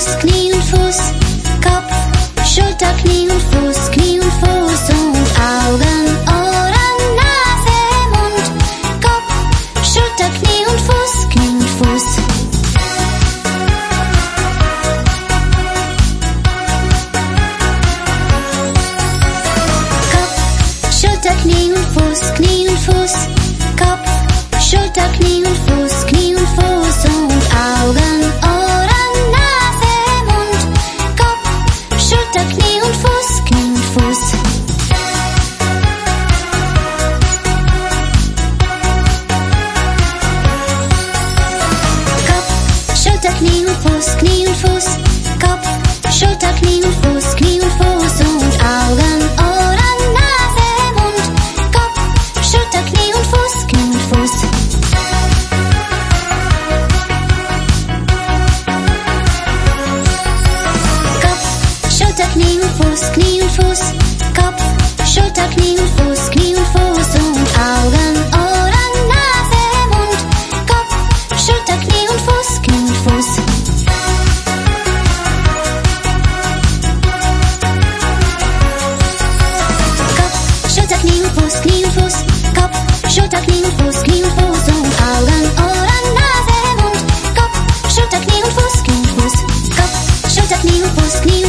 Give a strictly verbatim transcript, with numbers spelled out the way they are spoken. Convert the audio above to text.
Fuß, Knie und Fuß, Kopf, Schulter, Knie und Fuß, Knie und Fuß und Augen, Ohren, Nase, Mund, Kopf, Schulter, Knie und Fuß, Knie und Fuß. Kopf, Schulter, Knie und Fuß, Knie und Fuß, Kopf, Schulter, Knie und Fuß, Knie und Fuß und Augen, Ohren, Nase, Mund, Kopf, Schulter, Knie und Fuß, Knie und Fuß. Kopf, Schulter, Knie und Fuß, Knie und Fuß, Kopf, Schulter, Knie und Fuß, Knie und Fuß und Augen, Ohren, Nase, Mund, Kopf, Schulter, Knie und Fuß, Knie und Fuß. Schulter, Knie und Fuß, Knie und Fuß, Kopf, Schulter, Knie und Fuß, Knie und Fuß und Augen, Ohren, Nase, Mund, Kopf, Schulter, Knie und Fuß, Knie und Fuß. Kopf, Schulter, Knie und Fuß, Knie und Fuß, Kopf, Schulter, Knie und Fuß, Knie und Fuß und Augen, Ohren, Nase, Mund, Kopf, Schulter, Knie und Fuß, Knie und Fuß, Kopf, Schulter, Knie und Fuß, Knie